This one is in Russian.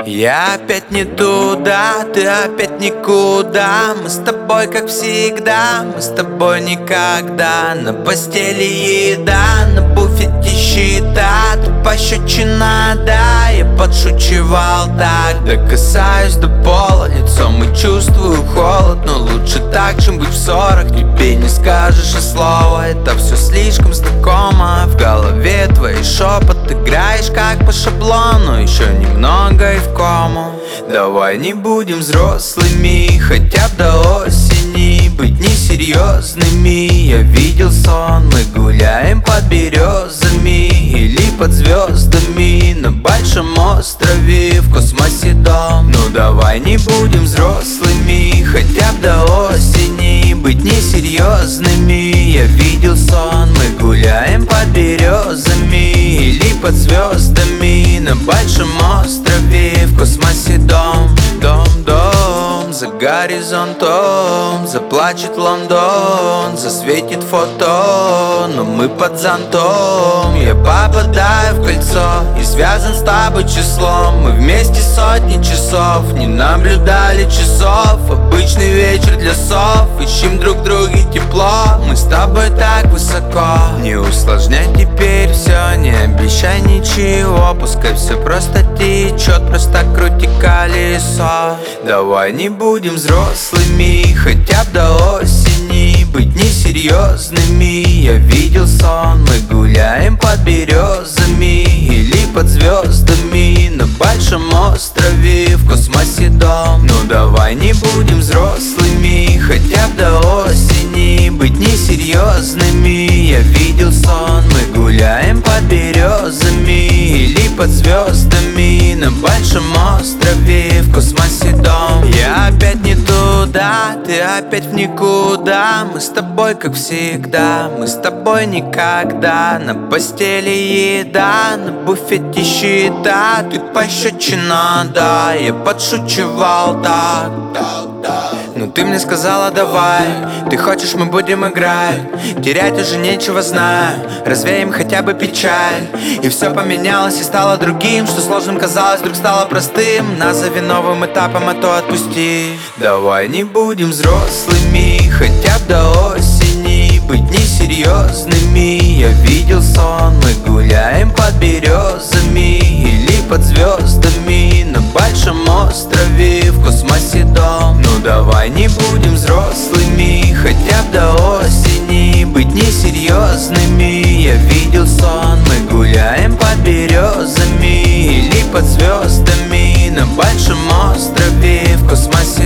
Я опять не туда, ты опять никуда. Мы с тобой как всегда, мы с тобой никогда. На постели еда, на буфете счета. Ты пощечина, да, я подшучивал так. Докасаюсь до пола лицом и чувствую холод. Но лучше так, чем быть в ссорах. Тебе не скажешь и слова, это все слишком знакомо. В голове твой шепот, играешь как по шаблону. Еще немного и в кому. Давай не будем взрослыми, хотя бы до осени. Быть несерьезными, я видел сон. Мы гуляем под березами или под звездами на большом острове, в космосе дом. Ну давай не будем взрослыми, хотя бы до осени. Быть несерьезными, я видел сон. Мы гуляем под березами или под звездами на большом острове, в космосе дом. Дом, дом, за горизонтом заплачет Лондон, засветит фото, но мы под зонтом. Я попадаю в кольцо и связан с тобой числом. Мы вместе сотни часов не наблюдали часов. Обычный вечер для сов, ищем друг друга тепло. Мы с тобой так высоко. Не усложняй теперь все, не обещай ничего. Пускай все просто течет, просто крути колесо. Давай не будем взрослыми, хотя бы до осени. Быть несерьезными, я видел сон. Мы гуляем под березами или под звездами на большом острове, в космосе дом. Ну давай не будем взрослыми, хотя бы до осени. Быть несерьезными, я видел сон. Мы гуляем под березами или под звездами на большом острове, в космосе дом. Я опять не туда, ты опять в никуда. Мы с тобой как всегда, мы с тобой никогда. На постели еда, на буфете счета. Ты пощечина, да, я подшучивал так. Но ты мне сказала давай, ты хочешь, мы будем играть. Терять уже нечего, знаю, развеем хотя бы печаль. И все поменялось и стало другим. Что сложным казалось, вдруг стало простым. Назови новым этапом, а то отпусти. Давай не будем взрослыми, хотя бы до осени. Быть несерьезными, я видел сон. Мы гуляем под березами или под звездами на большом острове, в космосе дом. Ну давай не будем взрослыми, хотя бы до осени. Быть несерьезными, я видел сон. Мы гуляем под березами или под звездами на большом острове, в космосе